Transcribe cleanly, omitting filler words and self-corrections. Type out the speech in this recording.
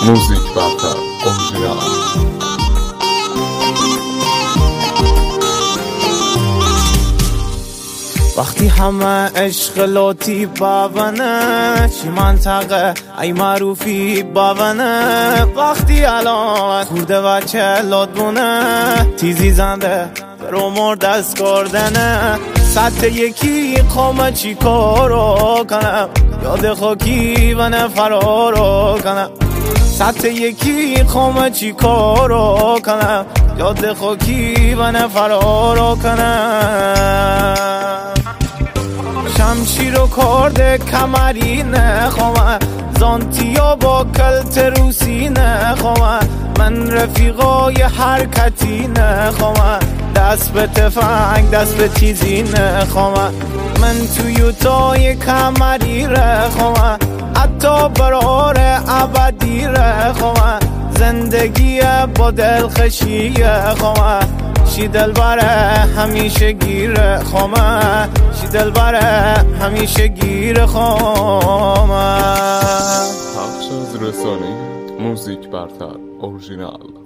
موزیک برتر اورژینال. وقتی همه عشق لوتی باونه چی منطقه ای معروفی باونه وقتی الان خورده بچه لطبونه تیزی زنده برو مرد از کردنه سطح یکی قومه چی کارو کنم یاد خاکی و نفرارو کنم سطح یکی قومه چی کارو کنم یاد خاکی و نفرارو کنم شمشیر و کرده کمری نخوامه زانتیا با کلت روسی نخوامه من رفیقای حرکتی نخوامه دست به تفنگ دست به تیزی نخوامه من تویوتای کمری رخوامه حتی برار ابدی رخوامه زندگی با دلخشی خوامه شی دلبره همیشه گیر خوامه شی دلبره همیشه گیر خوامه. پخش از رسانه موزیک برتر اورژینال.